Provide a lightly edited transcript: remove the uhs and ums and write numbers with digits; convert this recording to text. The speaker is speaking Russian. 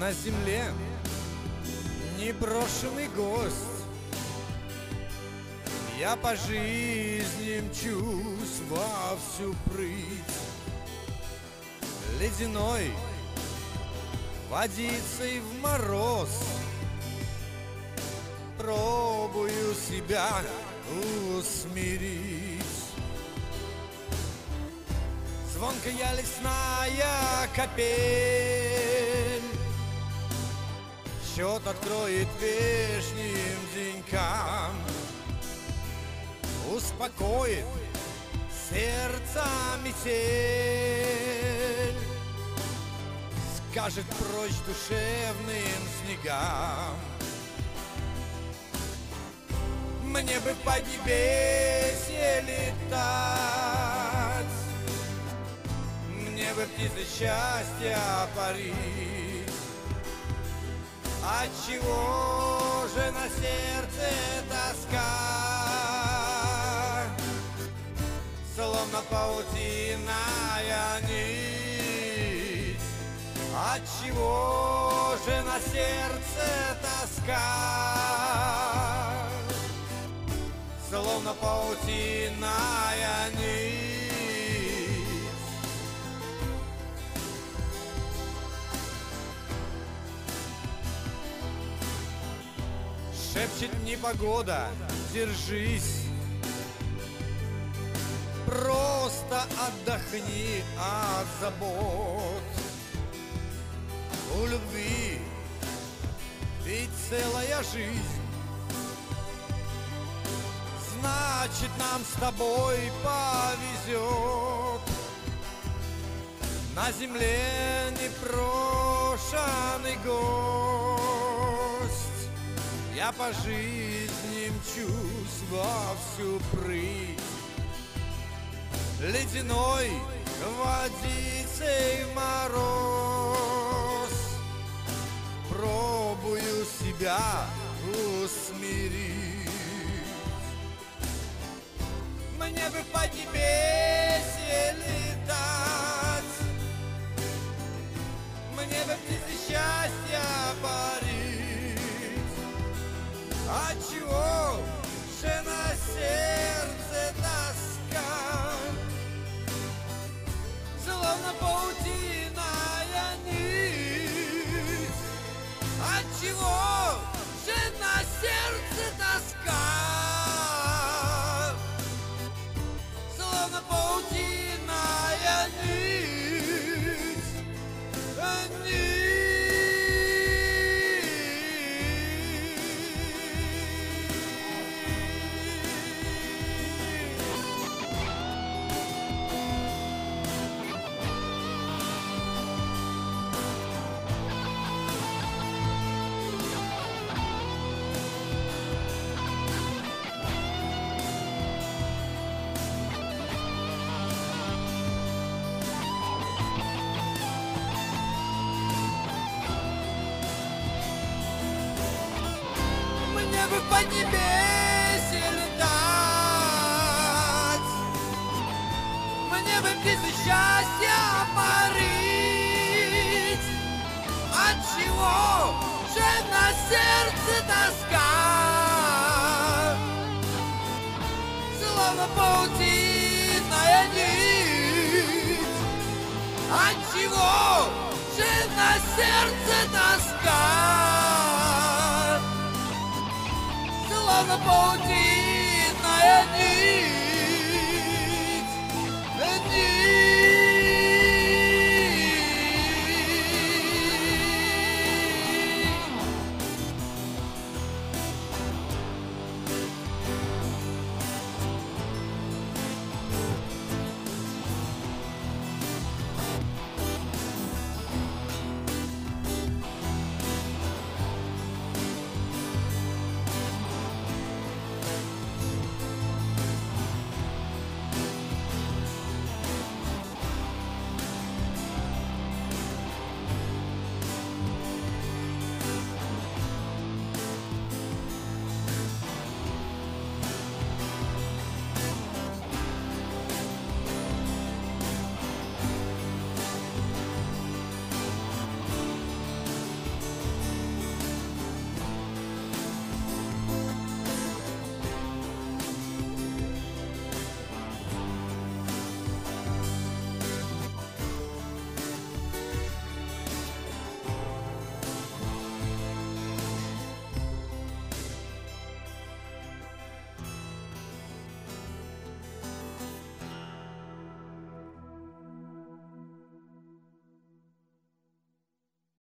на земле неброшенный гость. Я по жизни мчусь во всю прыть, ледяной водицей в мороз. Пробую себя усмирить. Звонкая лесная капель счет откроет вешним денькам, успокоит сердце метель, скажет прочь душевным снегам. Мне бы в поднебесье летать, мне бы птицы счастья парить. Отчего же на сердце тоска, словно паутиная нить? Отчего же на сердце тоска, словно паутиная нить? Шепчет непогода, держись, просто отдохни от забот. У любви ведь целая жизнь, значит, нам с тобой повезет. На земле непрошенный гость. Я по жизни мчусь во всю прыть, ледяной водицей в мороз. Пробую себя усмирить. Мне бы в поднебесье летать, мне бы птицы счастья парить. Отчего же на сердце тоска, словно паутиная нить? Отчего же на сердце тоска, словно паутиная нить? Мне бы в поднебесье летать, мне бы птицы счастья парить. Отчего же на сердце тоска, словно паутиная нить? Отчего же на сердце тоска, словно паутина?